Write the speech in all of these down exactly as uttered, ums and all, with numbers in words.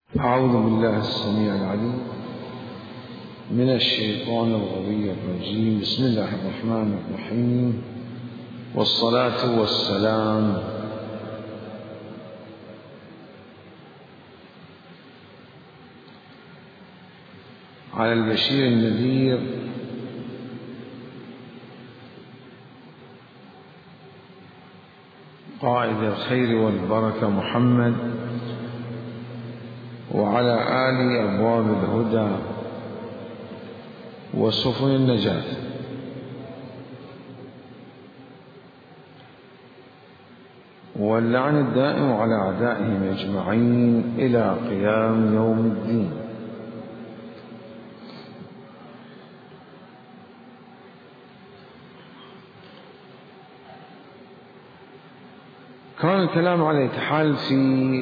أعوذ بالله السميع العليم من الشيطان الغوي الرجيم. بسم الله الرحمن الرحيم، والصلاة والسلام على البشير النذير قائد الخير والبركة محمد، وعلى آل أبواب الهدى وسفن النجاة. واللعن الدائم على أعدائهم أجمعين إلى قيام يوم الدين. كان الكلام على الاتحال في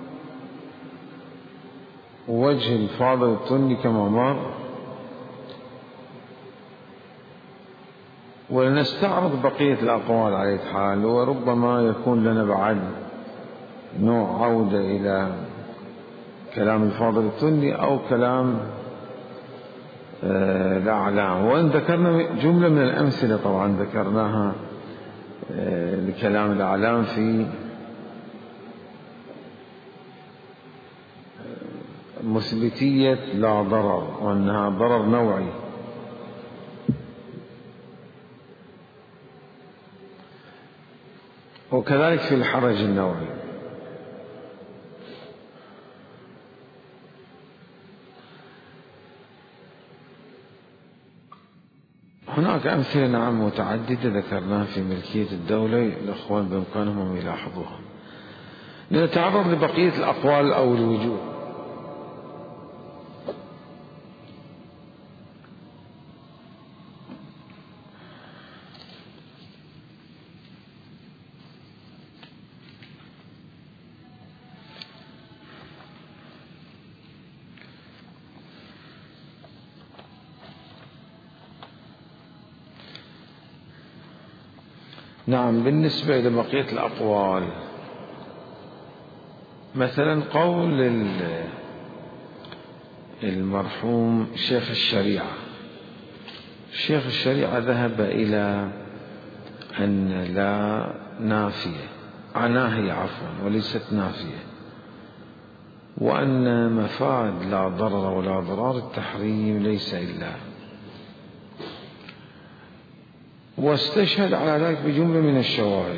وجه الفاضل الطني كما مر، ولنستعرض بقية الأقوال على الاتحال، وربما يكون لنا بعد نوع عودة إلى كلام الفاضل الطني أو كلام الأعلام. وإن ذكرنا جملة من الأمثلة طبعا ذكرناها لكلام الأعلام في مثبتية لا ضرر، وأنها ضرر نوعي. وكذلك في الحرج النوعي. هناك أمثلة نعم متعددة ذكرناها في ملكية الدولة، الأخوان بإمكانهم يلاحظوها. لنتعرض لبقية الأقوال أو الوجوه. نعم، بالنسبة إلى بقية الأقوال، مثلا قول المرحوم شيخ الشريعة. شيخ الشريعة ذهب إلى أن لا نافية ناهية عفوا وليست نافية، وأن مفاد لا ضرر ولا ضرار التحريم ليس إلا، واستشهد على ذلك بجملة من الشواهد.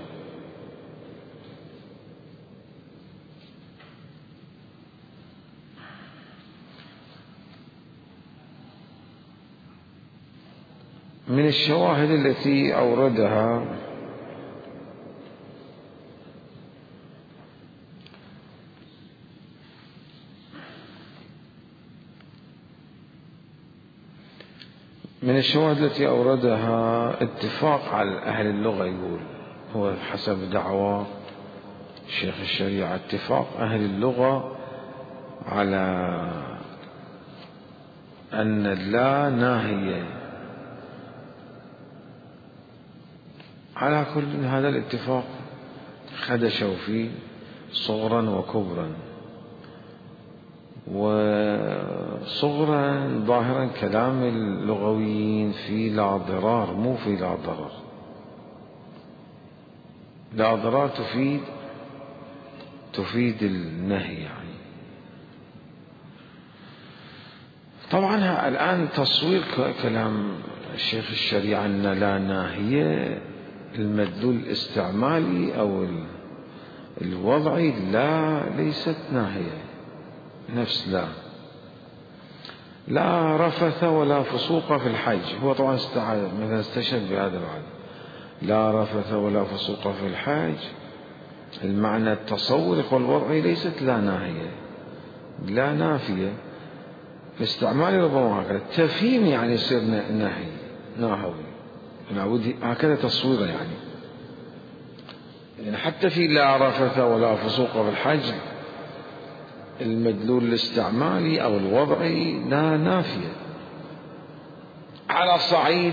من الشواهد التي أوردها من الشواهد التي أوردها اتفاق على أهل اللغة، يقول هو حسب دعوى شيخ الشريعة اتفاق أهل اللغة على أن لا ناهية. على كل هذا الاتفاق خدشوا فيه صغرا وكبرا. وصغرا ظاهرا كلام اللغويين في لا ضرار، مو في لا ضرر. لا ضرار تفيد تفيد النهي يعني. طبعا الآن تصوير كلام الشيخ الشريعة أن لا ناهية، المدلول الاستعمالي أو الوضعي لا ليست ناهية، نفس لا لا رفث ولا فسوق في الحج. هو طبعا مثلا استشهد بهذا بعد، لا رفث ولا فسوق في الحج. المعنى التصوري والوضعي ليست لا ناهية، لا نافية. الاستعمالي ربما هكذا، التفهيم يعني يصير نهي ناهوي، هكذا تصويره يعني. يعني حتى في لا رفث ولا فسوق في الحج المدلول الاستعمالي أو الوضعي لا نافية. على صعيد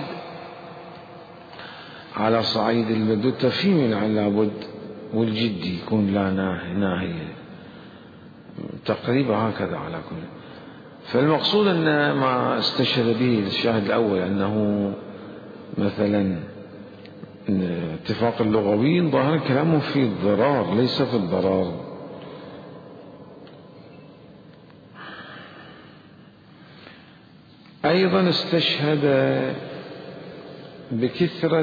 على صعيد المدلول التفهيمي لابد والجدي يكون لا ناهية. تقريبا هكذا على كل. فالمقصود أن ما استشهد به الشاهد الأول أنه مثلا اتفاق اللغويين ظاهر كلامه في الضرار ليس في الضرار. أيضا استشهد بكثرة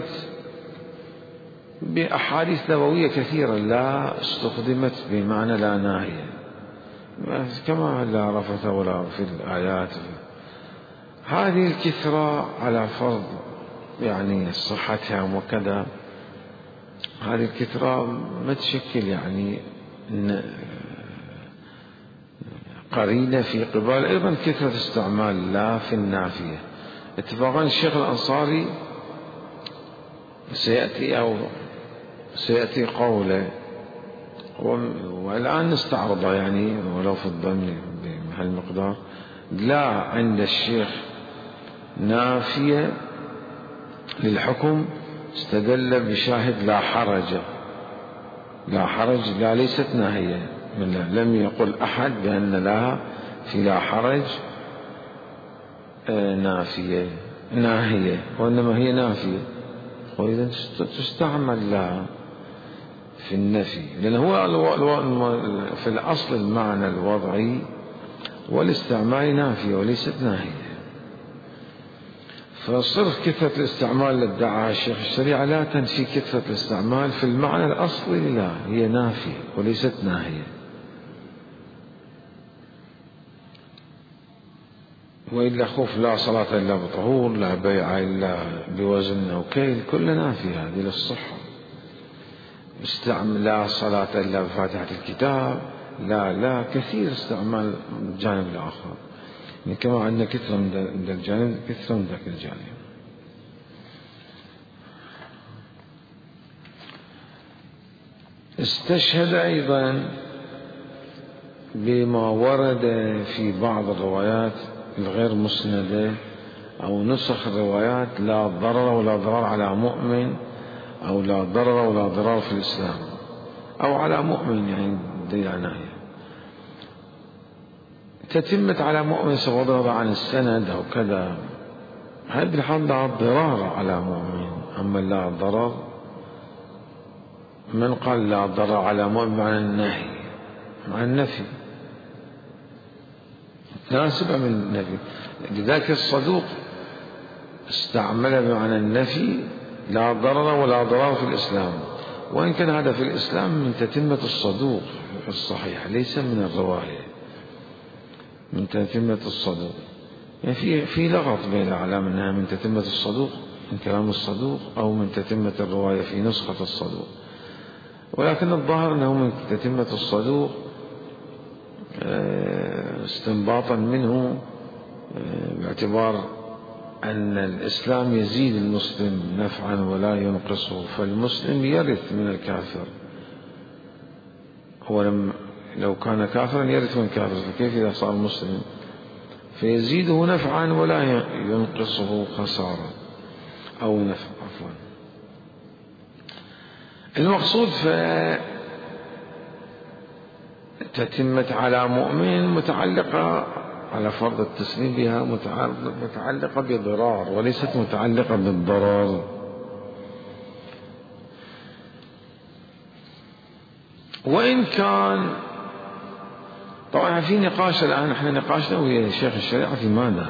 بأحاديث نبوية كثيرة لا استخدمت بمعنى لا ناهية، كما لا رفث ولا في الآيات. هذه الكثرة على فرض يعني صحتها وكذا، هذه الكثرة ما تشكل يعني قرينة في قبال أيضا كثرة استعمال لا في النافية. اتفاقا الشيخ الأنصاري سيأتي أو سيأتي قوله والآن نستعرضه يعني ولو في الضمن بهالمقدار. لا عند الشيخ نافية للحكم استدل بشاهد لا حرج. لا حرج لا ليست ناهية، لم يقل أحد بأن لها في لا حرج نافية ناهية، وإنما هي نافية، وإذا تستعمل لها في النفي، لأن هو في الأصل المعنى الوضعي والاستعمال نافية وليست ناهية. فصرف كثرة الاستعمال للدعاء الشيخ الشريعة لا تنفي كثرة الاستعمال في المعنى الأصلي، لا هي نافية وليست ناهية. وإلا خوف لا صلاة إلا بطهور، لا بيع إلا بوزن أو كيل، كل نافية هذه للصحة. استعمل لا صلاة إلا بفاتحة الكتاب، لا لا كثير استعمال الجانب الآخر، يعني كما عندنا كثرة من الجانب كثرة من ذاك الجانب. استشهد أيضا بما ورد في بعض الروايات الغير مسندة أو نسخ الروايات لا ضرر ولا ضرار على مؤمن، أو لا ضرر ولا ضرار في الإسلام، أو على مؤمن يعني ديانة تتمت على مؤمن سواء عن السند أو كذا. هذه الحال لا ضرار على مؤمن، أما لا ضرر من قال لا ضرر على مؤمن مع النهي مع النفي تناسب من النفي. لذلك الصدوق استعمل بمعنى النفي لا ضرر ولا ضرار في الإسلام، وإن كان هذا في الإسلام من تتمة الصدوق الصحيح ليس من الرواية، من تتمة الصدوق. يعني في في لغط بين الأعلام أنها من تتمة الصدوق من كلام الصدوق أو من تتمة الرواية في نسخة الصدوق، ولكن الظاهر أنه من تتمة الصدوق استنباطا منه باعتبار أن الإسلام يزيد المسلم نفعا ولا ينقصه، فالمسلم يرث من الكافر. هو لو كان كافرا يرث من كافر، فكيف إذا صار مسلم؟ فيزيده نفعا ولا ينقصه خسارة أو نفع عفوا. المقصود فتتمت على مؤمن متعلقة على فرض التسليم بها متعلقة بضرار وليست متعلقة بالضرار. وإن كان طبعا في نقاش الآن، احنا نقاشنا ويا شيخ الشريعة في ماذا؟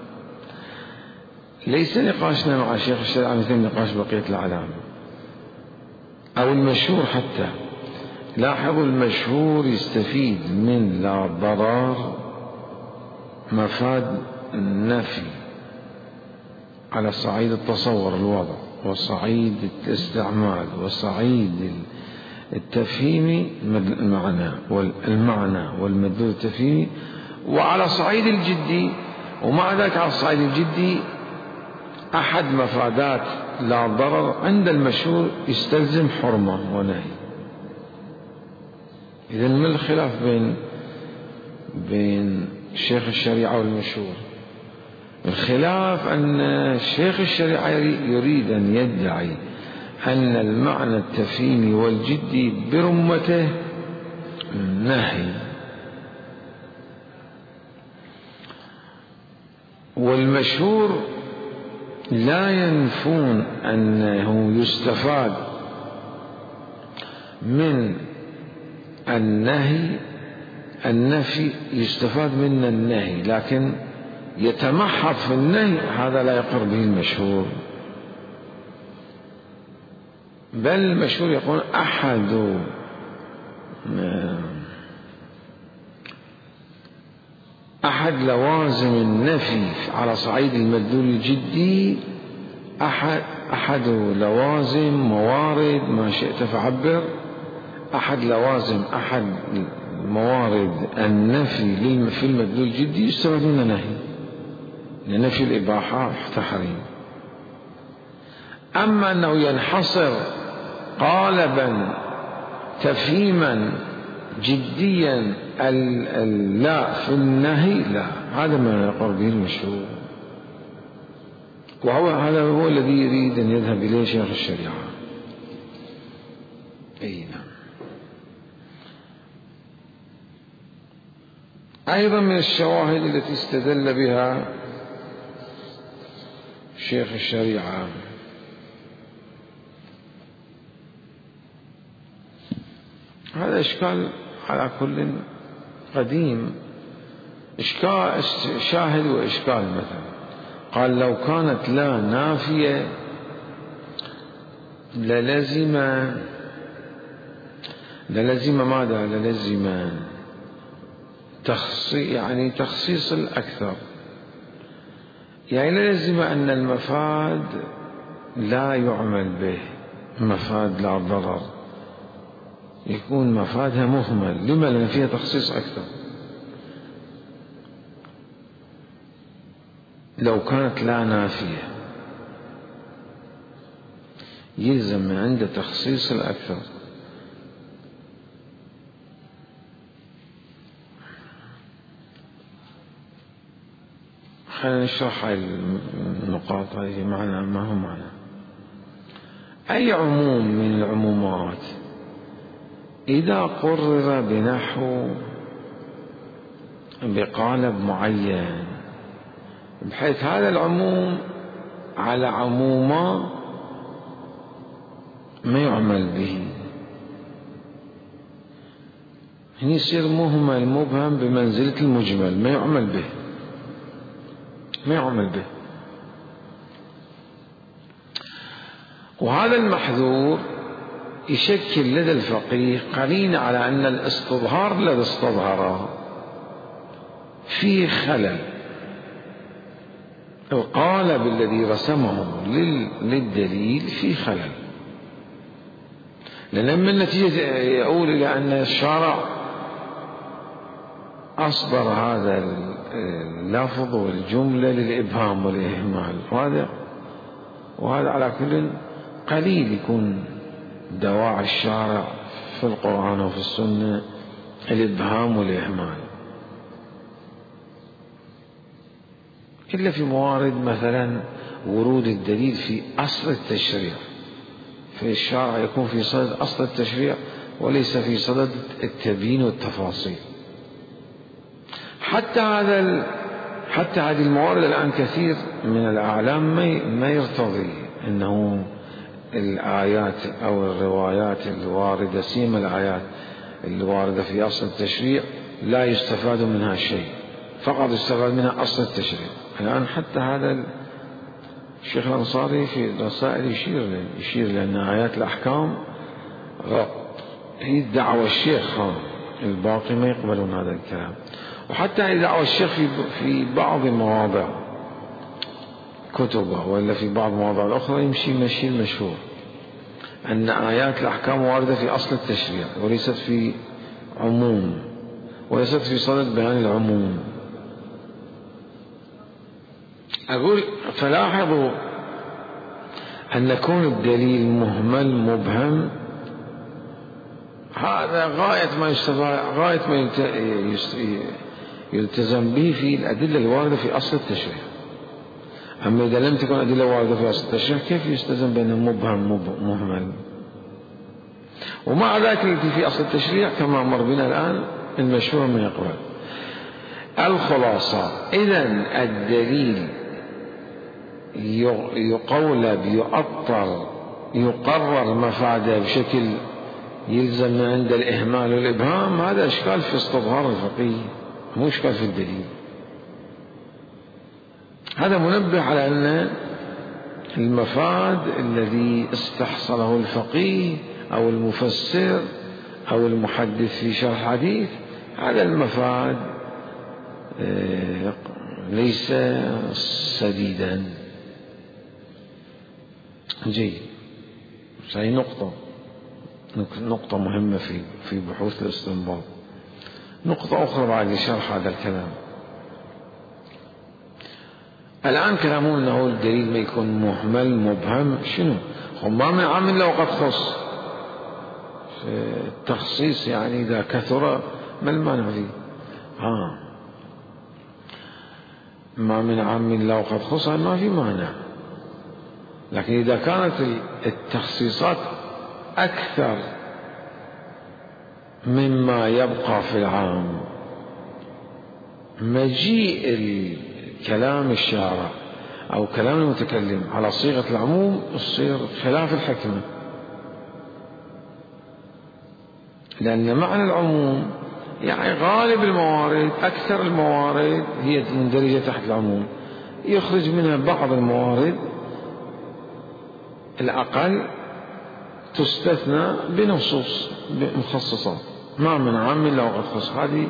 ليس نقاشنا مع شيخ الشريعة مثل نقاش بقية الأعلام أو المشهور. حتى لاحظوا المشهور يستفيد من لا ضرار مفاد النفي على صعيد التصور الوضع وصعيد الاستعمال وصعيد التفهيم المعنى والمعنى والمدلول التفهيمي، وعلى صعيد الجدي. ومع ذلك على الصعيد الجدي أحد مفادات لا ضرر عند المشهور يستلزم حرمة ونهي. إذن ما الخلاف بين بين شيخ الشريعة والمشهور؟ الخلاف أن شيخ الشريعة يريد أن يدعي أن المعنى التفهيمي والجدي برمته نهي، والمشهور لا ينفون أنه يستفاد من النهي، النفي يستفاد من النهي، لكن يتمحض في النهي هذا لا يقر به المشهور. بل المشهور يقول أحد أحد لوازم النفي على صعيد المدلول الجدي، أحد أحد لوازم موارد ما شئت فعبر، أحد لوازم أحد موارد النفي في المدلول الجدي يستفاد منه نهي، لنفي الإباحة تحريم. أما أنه ينحصر قالبا تفهيما جديا لا في النهي، لا، هذا ما يقر به المشهور، وهو هذا هو الذي يريد أن يذهب إليه شيخ الشريعة. أي نعم. أيضا من الشواهد التي استدل بها شيخ الشريعة هذا إشكال على كل قديم، إشكال شاهد وإشكال. مثلا قال لو كانت لا نافية للزم للزم ماذا؟ للزم تخصيص، يعني تخصيص الأكثر، يعني للزم أن المفاد لا يعمل به، مفاد لا ضرر، يكون مفادها مهمل. لما؟ لأن فيها تخصيص أكثر. لو كانت لا نافية يلزم من عند تخصيص الأكثر. خلينا نشرح هاي النقاط هذه معنى ما هو معنى. أي عموم من العمومات إذا قرر بنحو بقالب معين بحيث هذا العموم على عموما ما يعمل به، هنا يصير مهمل مبهم بمنزلة المجمل، ما يعمل به، ما يعمل به. وهذا المحذور يشكل لدى الفقيه قرينة على أن الاستظهار الذي استظهره فيه خلل، القالب الذي رسمه للدليل فيه خلل، لأن من النتيجة يقول إلى أن الشارع أصدر هذا اللفظ والجملة للإبهام والإهمال، وهذا وهذا على كل قليل يكون دواعي الشارع في القرآن وفي السنة الإبهام والإهمال، إلا في موارد مثلا ورود الدليل في أصل التشريع، في الشارع يكون في صدد أصل التشريع وليس في صدد التبيين والتفاصيل. حتى هذا حتى هذه الموارد الآن كثير من الأعلام ما يرتضي أنه الآيات أو الروايات الواردة، سيما الآيات الواردة في أصل التشريع لا يستفاد منها شيء، فقط يستفاد منها أصل التشريع. الآن حتى هذا الشيخ الأنصاري في الرسائل يشير يشير لأن آيات الأحكام هي دعوة الشيخ، الباقي ما يقبلون هذا الكلام. وحتى إذا دعوة الشيخ في في بعض مواضع كتبه ولا في بعض المواضع الأخرى يمشي مشي المشهور أن آيات الأحكام واردة في أصل التشريع وليست في عموم، وليست في صدد بيان العموم. أقول فلاحظوا أن كون الدليل مهمل مبهم هذا غاية ما يستفاد، غاية ما يلتزم به في الأدلة الواردة في أصل التشريع. أما إذا لم تكن أدلة واردة في أصل التشريع كيف يستلزم بأنه مبهم مهمل؟ ومع ذلك التي في أصل التشريع كما مر بنا الآن المشهور ما يقبل. الخلاصة: إذن الدليل يقولب، يؤطر، يقرر مفاده بشكل يلزم من عند الإهمال والإبهام، هذا إشكال في استظهار الفقيه، مو إشكال في الدليل. هذا منبه على أن المفاد الذي استحصله الفقيه أو المفسر أو المحدث في شرح الحديث، هذا المفاد ليس سديدا. جيد. هذه نقطة نقطة مهمة في في بحوث الاستنباط. نقطة أخرى بعد شرح هذا الكلام. الآن كلامون أنه الدليل ما يكون مهمل مبهم، شنو؟ ما من عام إلا وقد خص. التخصيص يعني إذا كثر ما المانع فيه؟ ها ما من عام إلا وقد خص ما في مانع. لكن إذا كانت التخصيصات أكثر مما يبقى في العام، مجيء الكلام الشارع أو كلام المتكلم على صيغة العموم يصير خلاف الحكمة، لأن معنى العموم يعني غالب الموارد، أكثر الموارد هي مندرجة تحت العموم، يخرج منها بعض الموارد الأقل تستثنى بنصوص مخصصات. ما من عام إلا وقد خص. هذه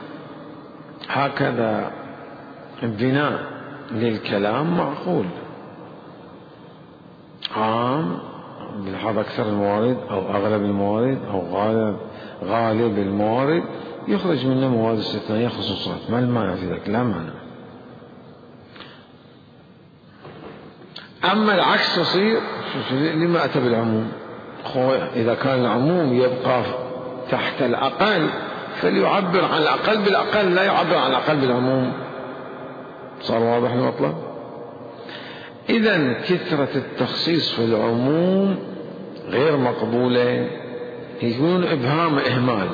هكذا بناء للكلام معقول. عام بلحاظ أكثر الموارد أو أغلب الموارد أو غالب غالب الموارد يخرج منه مواد استثنائية خصوصات، ما المانع في ذلك؟ لا مانع. أما العكس يصير لما أتى بالعموم؟ إذا كان العموم يبقى تحت الأقل فليعبر عن الأقل بالأقل، لا يعبر عن الأقل بالعموم. صار واضح المطلب؟ إذن كثرة التخصيص في العموم غير مقبولة، يكون إبهام إهمال،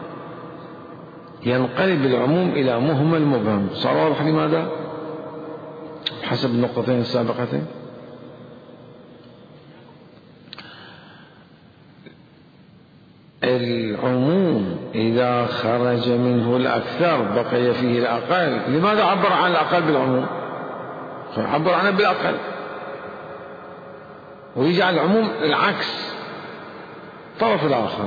ينقلب العموم إلى مهمل مبهم. صار واضح لماذا؟ حسب النقطتين السابقتين. العموم إذا خرج منه الأكثر بقي فيه الأقل. لماذا عبر عن الأقل بالعموم؟ عبر عنه بالأقل، ويجعل العموم العكس، الطرف الآخر.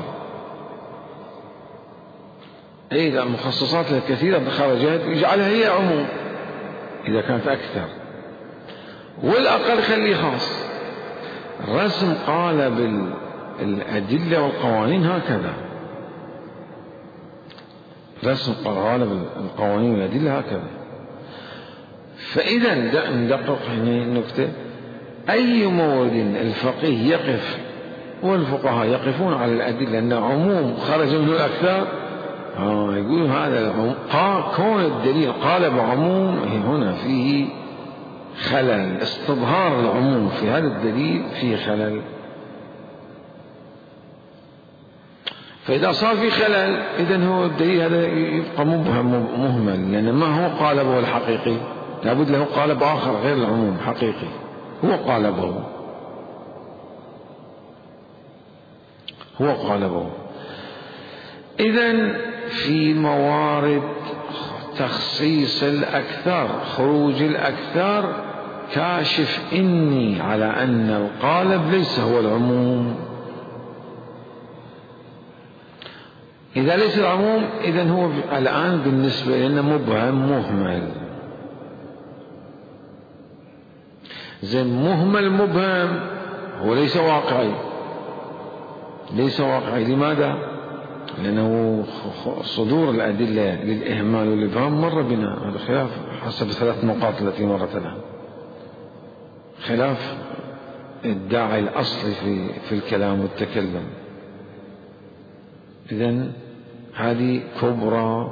إذا المخصصات الكثيرة خرجت يجعلها هي عموم إذا كانت أكثر، والأقل خليه خاص. الرسم قالب الأدلة والقوانين هكذا، رسم قالب القوانين والأدلة هكذا. فإذا ندقق هنا النكتة: أي مورد الفقيه يقف والفقهاء يقفون على الأدلة أن عموم خرج منه الأكثر، آه يقول هذا العموم كون الدليل قالب عموم، هنا فيه خلل. استظهار العموم في هذا الدليل فيه خلل. فإذا صار في خلل إذن هو الدليل هذا يبقى مبهم مهمل، لأن ما هو قالبه الحقيقي، لابد له قالب آخر غير العموم حقيقي، هو قالبه هو قالبه إذن في موارد تخصيص الأكثر، خروج الأكثر، كاشف إني على أن القالب ليس هو العموم. إذا ليس العموم إذن هو الآن بالنسبة لنا مبهم مهمل. زين مهمل مبهم هو ليس واقعي، ليس واقعي. لماذا؟ لأنه صدور الأدلة للإهمال والإبهام مر بنا، هذا خلاف حسب الثلاث نقاط التي مرت الآن، خلاف الداعي الأصلي في في الكلام والتكلم. إذن هذه كبرى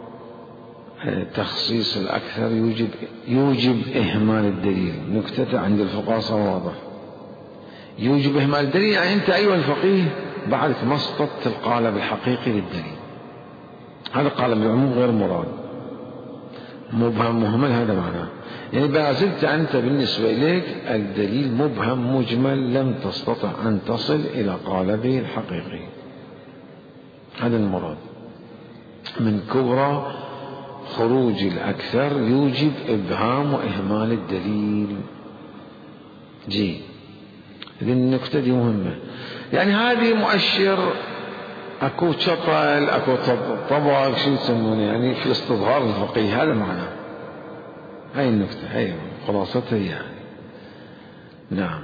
تخصيص الأكثر يوجب يوجب إهمال الدليل. نكتة عند الفقهاء واضح، يوجب إهمال الدليل، يعني أنت أيها الفقيه بعدك ما اسقطت القالب الحقيقي للدليل. هذا قالب العموم غير مراد. مبهم مهمل، هذا معناه يعني ما زلت أنت بالنسبة إليك الدليل مبهم مجمل، لم تستطع أن تصل إلى قالبه الحقيقي. هذا المراد من كبرى خروج الأكثر يوجب إبهام وإهمال الدليل. جي هذه النكتة دي مهمة. يعني هذه مؤشر، أكو شطل، أكو طبق، شو يسمونه يعني في استظهار الفقيه، هذا معناه. هاي النكتة هاي خلاصتها يعني. نعم.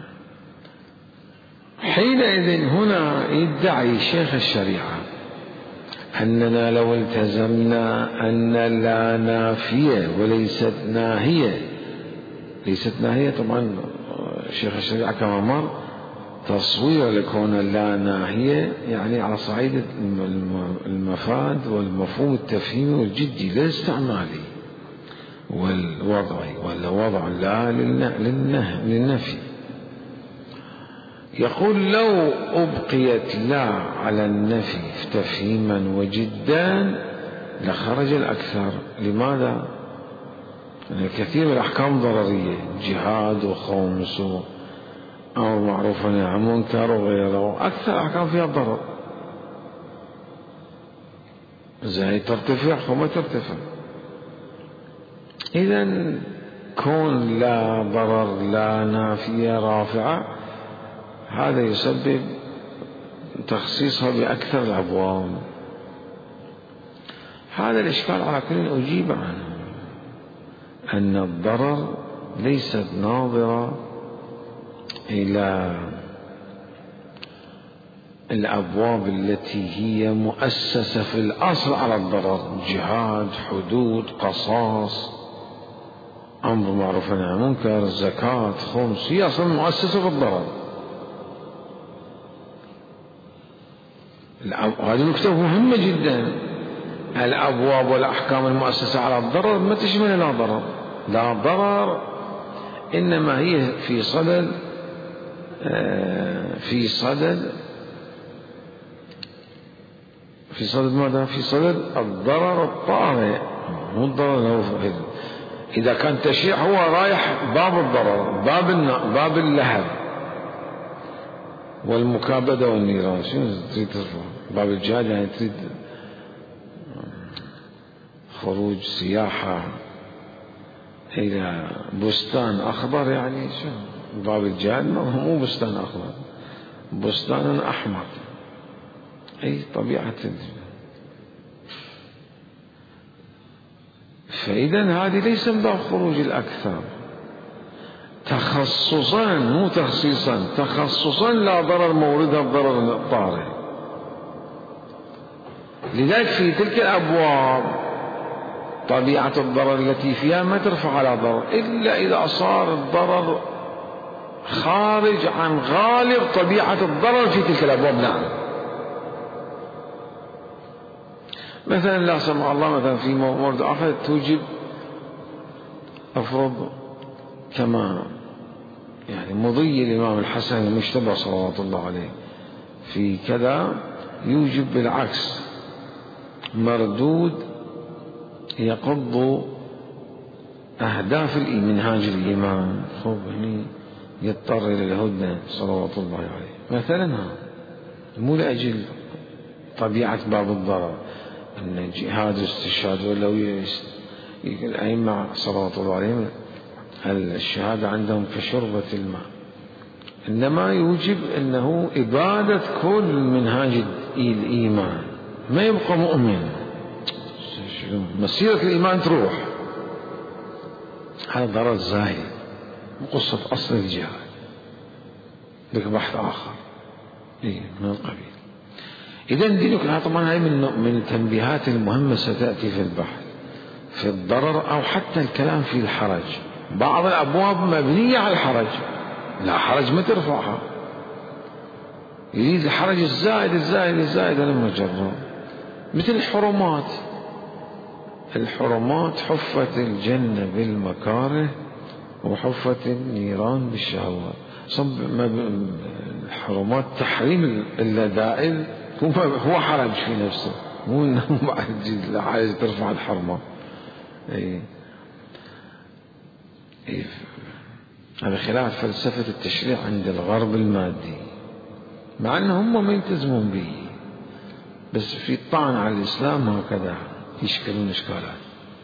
حينئذ هنا يدعي شيخ الشريعة أننا لو التزمنا أن لا نافية وليست ناهية، ليست ناهية طبعا شيخ الشريعة كما مر تصوير لكون لا ناهية يعني على صعيد المفاد والمفهوم التفهيمي والجدي لا استعمالي والوضعي، ولا وضع لا للنفي. يقول لو أبقيت لا على النفي تفهيما وجدا لخرج الأكثر. لماذا؟ يعني كثير من الأحكام ضررية، جهاد وخمس أمر معروف ونهي عن منكر وغيره، أكثر أحكام فيها ضرر، زي ترتفع وما ترتفع. إذن كون لا ضرر لا نافية رافعة هذا يسبب تخصيصها بأكثر الأبواب. هذا الإشكال على كل أجيب عنه، أن الضرر ليست ناظرة إلى الأبواب التي هي مؤسسة في الأصل على الضرر، جهاد، حدود، قصاص، أمر معروف ونهي عن منكر، زكاة، خمس، هي أصلا مؤسسة في الضرر. هذه نكتة مهمة جدا. الأبواب والأحكام المؤسسة على الضرر ما تشمل لا ضرر، لا ضرر، إنما هي في صدد في صدد في صدد ماذا؟ في صدد الضرر الطارئ، مو الضرر. إذا كان تشريع هو رايح باب الضرر، باب باب اللهب والمكابدة والنيران، شنو تريد ترفع؟ باب الجهاد يعني تريد خروج سياحة إلى بستان أخضر، يعني شو باب الجهاد؟ مو بستان أخضر، بستان أحمر، أي طبيعة. فإذا هذه ليس من باب خروج الأكثر، تخصصا مو تخصيصا، تخصصا لا ضرر موردها الضرر الطارئ. لذلك في تلك الأبواب طبيعة الضرر التي فيها ما ترفع على ضرر إلا إذا صار الضرر خارج عن غالب طبيعة الضرر في تلك الأبواب. نعم. مثلا لا سمح الله مثلا في مورد آخر توجب، أفرض كما يعني مضي الإمام الحسن المجتبى صلوات الله عليه في كذا يوجب بالعكس مردود يقض أهداف منهاج الإمام، خب هني يضطر إلى الهدنة صلوات الله عليه مثلا، مو لأجل طبيعة باب الضرر أن جهاد استشهاد ولو الأئمة صلوات الله عليهم الشهادة عندهم كشربة الماء، إنما يوجب أنه إبادة كل منهاج الإيمان، ما يبقى مؤمن، مسيرة الإيمان تروح. هذا ضرر زايد، قصة أصل الجهاد لك بحث آخر إيه من القبيل. إذن دينك طبعا هاي من من التنبيهات المهمة ستأتي في البحث في الضرر، أو حتى الكلام في الحرج. بعض الأبواب مبنية على الحرج، لا حرج ما ترفعها، يريد الحرج الزائد الزائد الزائد لما جرب. مثل الحرمات، الحرمات حفت الجنة بالمكاره وحفت النيران بالشهوات. صب الحرمات تحريم اللذائذ هو حرج في نفسه، مو انه بعد حاجة ترفع الحرمة. اي هذا خلاف فلسفة التشريع عند الغرب المادي، مع أنهم ما يلتزمون به، بس في الطعن على الإسلام هكذا يشكلون إشكالات.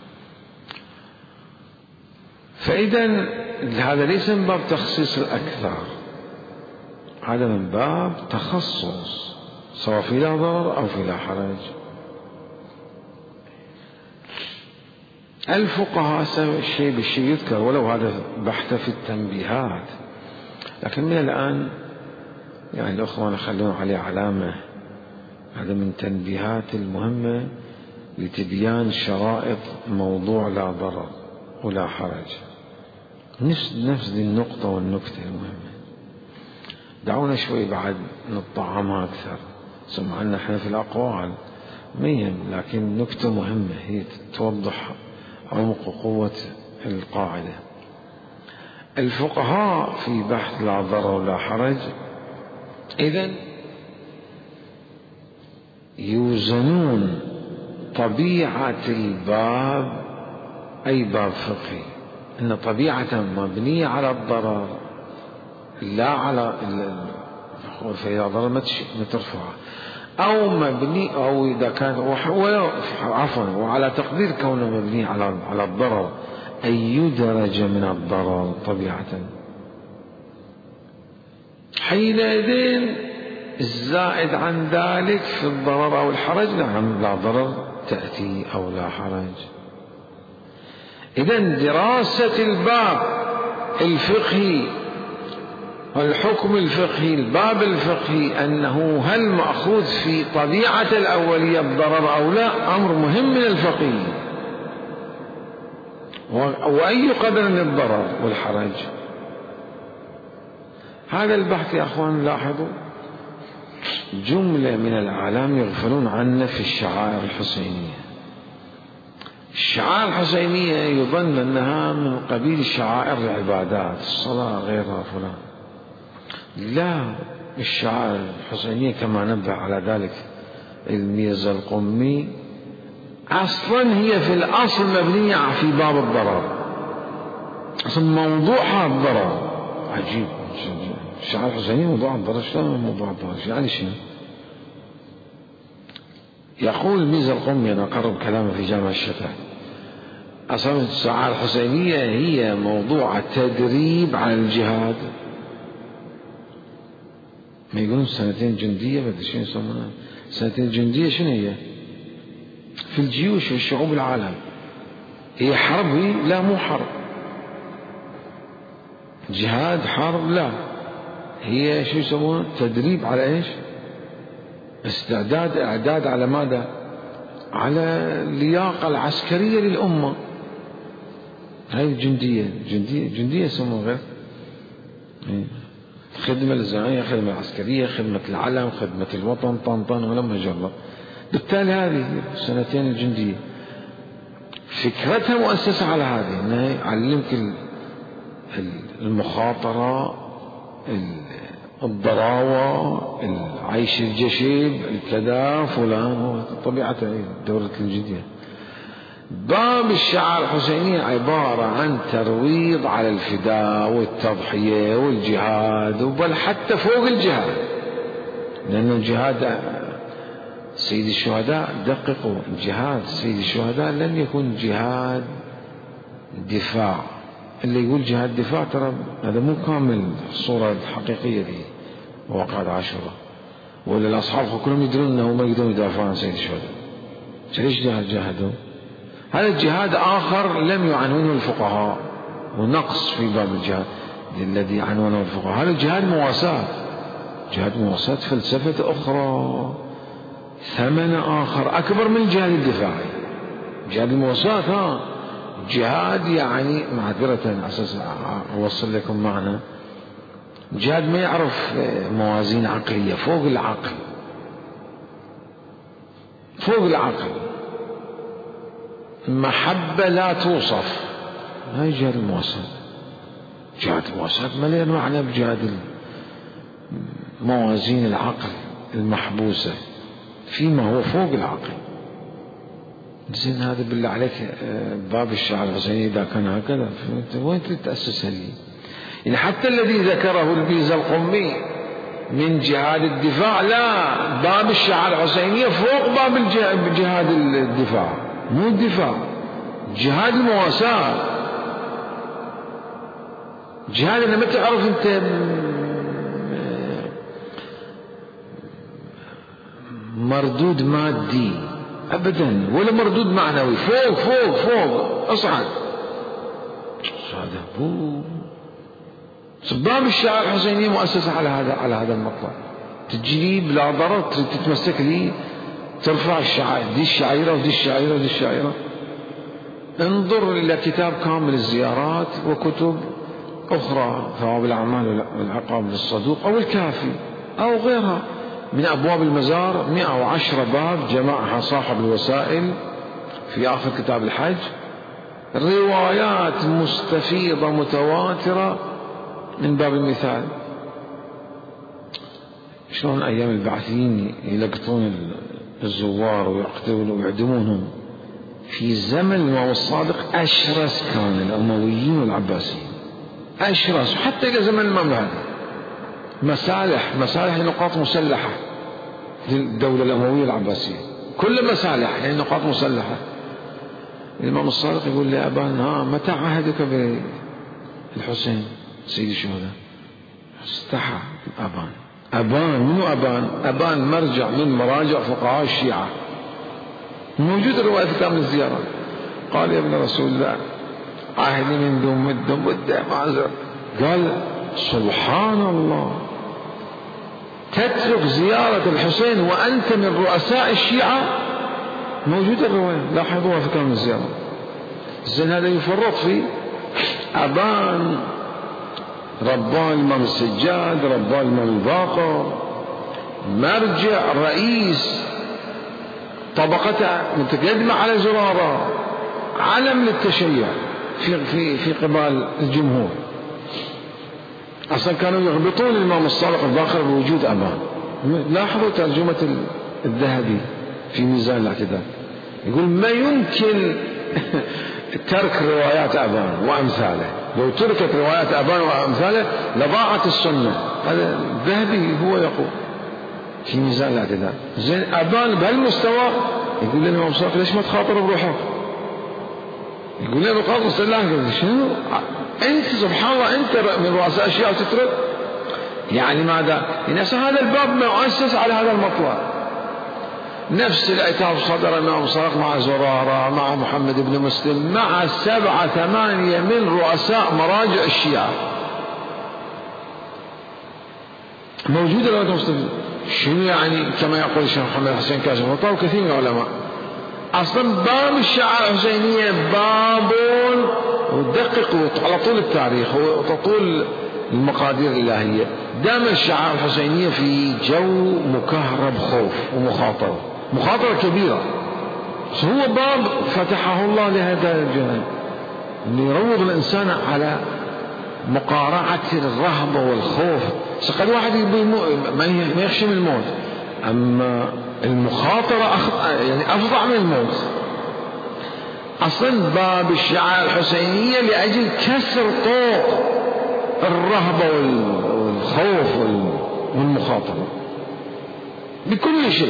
فإذا هذا ليس من باب تخصيص الأكثر، هذا من باب تخصص، سواء في لا ضرر أو في لا حرج. الفقهاء الشيء بالشيء يذكر، ولو هذا بحث في التنبيهات، لكن من الآن يعني الأخوان يخلون عليه علامة، هذا من تنبيهات المهمة لتبيان شرائط موضوع لا ضرر ولا حرج. نفس نفس دي النقطة والنكتة المهمة. دعونا شوي بعد نطعمها أكثر، سمعنا احنا في الأقوال مهم، لكن نكتة مهمة هي توضح عمق وقوة القاعدة. الفقهاء في بحث لا ضرر ولا حرج إذن يوزنون طبيعة الباب، أي باب فقهي، أن طبيعة مبنية على الضرر لا على فإذا ضرر ما ترفعه، أو مبني أو إذا كان عفوا وعلى تقدير كونه مبني على على الضرر، أي درجة من الضرر طبيعة. حينئذ الزائد عن ذلك في الضرر أو الحرج نعم لا ضرر تأتي أو لا حرج. إذن دراسة الباب الفقهي والحكم الفقهي، الباب الفقهي أنه هل مأخوذ في طبيعة الأولية الضرر أو لا، أمر مهم من الفقيه، وأي قدر من الضرر والحرج. هذا البحث يا أخوان لاحظوا جملة من الأعلام يغفلون عنه في الشعائر الحسينية. الشعائر الحسينية يظن أنها من قبيل شعائر العبادات، الصلاة غيرها فلان، لا، الشعائر الحسينية كما نبه على ذلك الميرزا القمي أصلا هي في الأصل مبنية في باب الضرر، أصلا موضوعها الضرر. عجيب، الشعائر الحسينية موضوع الضرر، شلون موضوع الضرر يعني شنو؟ يقول الميرزا القمي، أنا أقرب كلامه في جامع الشتاء، أصلا الشعائر الحسينية هي موضوع التدريب على الجهاد. ما يقولون سنتين جندية، بدي شنو يسمونها سنتين جندية، شنو هي؟ في الجيوش والشعوب العالم هي حرب؟ لا مو حرب، جهاد حرب لا، هي شو يسمونه تدريب على ايش؟ استعداد، اعداد على ماذا؟ على اللياقة العسكرية للأمة. هاي الجندية، جندية جندية يسموها غير خدمة الزعيمة، خدمة العسكرية، خدمة العلم، خدمة الوطن، طنطن ولما جرب. بالتالي هذه السنتين الجندية فكرتها مؤسسة على هذه، انها يعلمك المخاطرة، الضراوة، العيش الجشيب، الكذا فلان، طبيعتها دورة الجندية. باب الشعائر الحسينية عبارة عن ترويض على الفداء والتضحية والجهاد، بل حتى فوق الجهاد، لأن الجهاد سيد الشهداء، دققوا، الجهاد سيد الشهداء لن يكون جهاد دفاع. اللي يقول جهاد دفاع ترى هذا مو كامل الصورة الحقيقية دي وقعة عاشوراء، ولا الأصحاب كلهم يدرون أنه ما يقدرون يدافعون عن سيد الشهداء. ليش جهاد جاهدوا؟ هذا الجهاد آخر لم يعنونه الفقهاء، ونقص في باب الجهاد الذي عنونه الفقهاء. هذا الجهاد مواساة، جهاد مواساة فلسفة أخرى، ثمن آخر أكبر من الجهاد الدفاعي. جهاد المواساة ها جهاد يعني معذرة أساس أوصل لكم معنا، جهاد ما يعرف موازين عقلية، فوق العقل، فوق العقل، محبة لا توصف. هاي جهاد المواساة. جهاد المواساة مليان معنى بجهاد موازين العقل المحبوسة فيما هو فوق العقل. زين هذا بالله عليك باب الشيعة الحسيني إذا كان هكذا وين تريد تأسسها لي؟ يعني حتى الذي ذكره البيزا القمي من جهاد الدفاع، لا، باب الشيعة الحسينية فوق باب جهاد الدفاع، مو الدفاع، جهاد المواساة. جهاد لما تعرف أنت مردود مادي أبدا ولا مردود معنوي، فوق فوق فوق أصعد. هذا هو باب الشيعة الحسينية مؤسسة على هذا على هذا المطلب. تجي بلا ضرر تتمسك لي، ترفع الشعائر، دي الشعيرة ودي الشعيرة ودي الشعيرة. انظر إلى كتاب كامل الزيارات وكتب أخرى، ثواب الأعمال والعقاب للصدوق أو الكافي أو غيرها من أبواب المزار، مئة وعشرة باب جمعها صاحب الوسائل في آخر كتاب الحج، روايات مستفيضة متواترة من باب المثال. شلون أيام البعثيين يلقطون الزوار ويقتلون ويعدمونهم؟ في زمن الإمام الصادق أشرس كان الأمويين والعباسيين، أشرس، حتى إلى زمن الإمام الهادي. مسالح مسالح نقاط مسلحة للدولة الأموية العباسية، كل مسالح يعني نقاط مسلحة. الإمام الصادق يقول لي أبان ها متى عهدك بالحسين سيد الشهداء؟ استحى أبان. أبان منو أبان؟ أبان مرجع من مراجع فقهاء الشيعة، موجود الرواية في كامل الزيارة. قال يا ابن رسول الله عهدي من دون مدة مدة معذر. قال سبحان الله، تترك زيارة الحسين وأنت من رؤساء الشيعة؟ موجود الرواية، لاحظوها في كامل الزيارة. زين هذا يفرط في أبان، ربان الإمام السجاد، ربان الإمام الباقر، مرجع رئيس طبقته متقدمة على زرارة، علم للتشيع في في في قبال الجمهور. أصلا كانوا يغبطون الإمام الصادق الباقر بوجود أبان. لاحظوا ترجمة الذهبي في ميزان الاعتدال، يقول ما يمكن ترك روايات أبان وأمثاله، لو تركت روايات أبان وأمثاله لضاعت السنة. هذا الذهبي هو يقول في ميزان الاعتدال. زين أبان بهالمستوى يقول لنا الإمام الصادق ليش ما تخاطر بروحك؟ يقول لنا نقاط مسلحة. شنو أنت سبحان الله أنت من رؤساء الشيعة وتترك؟ يعني ماذا؟ يعني هذا الباب مؤسس على هذا المطلب. نفس العتاب صدر الإمام الصادق مع زرارة، مع محمد بن مسلم، مع سبعة ثمانية من رؤساء مراجع الشيعة، موجودة رواية مسلم. شنو يعني؟ كما يقول الشيخ محمد حسين كاشف وطاو كثير من العلماء. أصلا باب الشيعة الحسينية باب، ودققوا على طول التاريخ وطول المقادير الإلهية، دام الشيعة الحسينية في جو مكهرب خوف ومخاطرة، مخاطرة كبيرة. هو باب فتحه الله لهذا الجانب ليروض الإنسان على مقارعة الرهبة والخوف. سقد واحد ما يخشى من الموت، أما المخاطرة يعني أفظع من الموت. أصلا باب الشيعة الحسينية لأجل كسر طوق الرهبة والخوف والمخاطرة بكل شيء.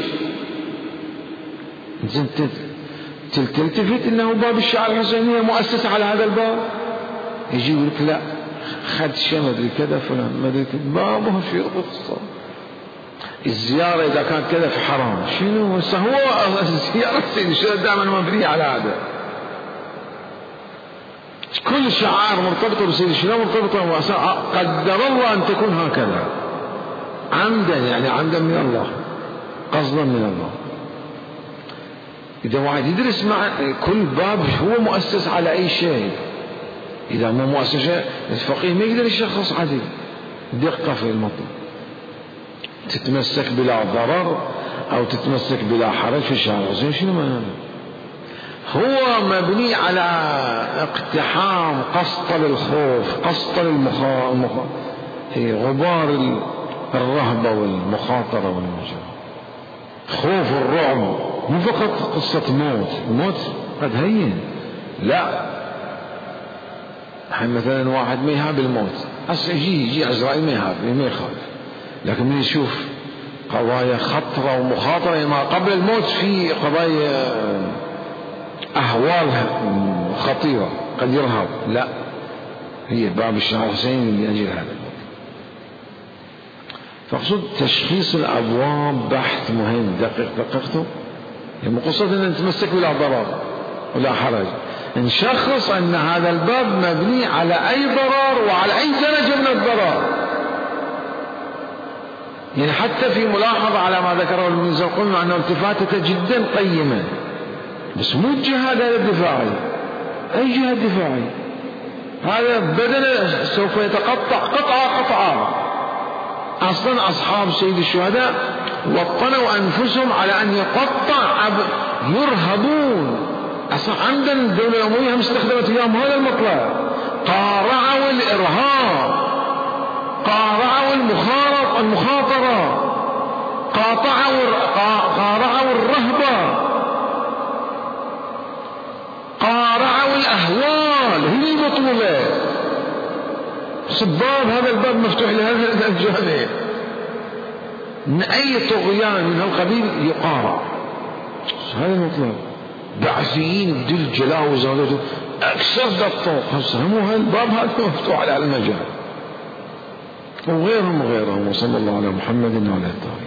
تلتفت إنه باب الشيعة الحسينية مؤسس على هذا الباب، يجي يقول لك لا خدشة مدري كذا فلان مدري كذا، بابه في قصة. الزيارة إذا كانت كذا في حرام، شنو هو الزيارة سيدي شو دائما مبنية على هذا. كل شعائر مرتبطة بسيدي شنو مرتبطة وأساء قدر الله أن تكون هكذا عمدا، يعني عمدا من الله، قصدا من الله. إذا واحد يدرس مع كل باب هو مؤسس على أي شيء، إذا مو مؤسس الفقيه ما يقدر يشخص عدل دقة في المطلب. تتمسك بلا ضرر أو تتمسك بلا حرج في الشارع، زين شنو معناه؟ هو مبني على اقتحام قسطل الخوف، قسطل المخا... المخا... غبار الرهبة والمخاطرة والمجال، خوف الرعب مو فقط قصة موت، الموت قد هين، لا، الحين مثلا واحد ما يهاب الموت، هسه يجي يجي عزرائيل ما يهاب ما يخاف، لكن من يشوف قضايا خطرة ومخاطرة ما قبل الموت، في قضايا أهوال خطيرة قد يرهب، لا، هي باب الشهر حسين لأجل هذا. فاقصد تشخيص الأبواب بحث مهم دقيق دققته، يعني قصة أن نتمسك بلا ضرر ولا حرج، نشخص أن هذا الباب مبني على أي ضرر وعلى أي درجة من الضرر. يعني حتى في ملاحظة على ما ذكره ابن زرقون أنه التفاتة جدا قيمة، بس مو الجهاد هذا الدفاعي، أي جهاد دفاعي؟ هذا بدنه سوف يتقطع قطعة قطعة. أصلا أصحاب سيد الشهداء وطنوا أنفسهم على أن يقطع، يرهبون. أصلا عندنا الدولة الأموية هم استخدمت اليوم هذا المطلب، قارعوا الإرهاب، قارعوا المخاطرة المخاطرة قاطعوا قارعوا الرهبة، قارعوا الأهوال، هي المطلوبة. صباب هذا الباب مفتوح لهذا الجانب، من أي طغيان من هالقبيل يقارع، هذا المطلب. بعثيين بدل جلاوز أكثر ضغطوا، هسه مو هالباب هذا مفتوح على المجال، وغيرهم وغيرهم. وصلى الله على محمد وعلى آله.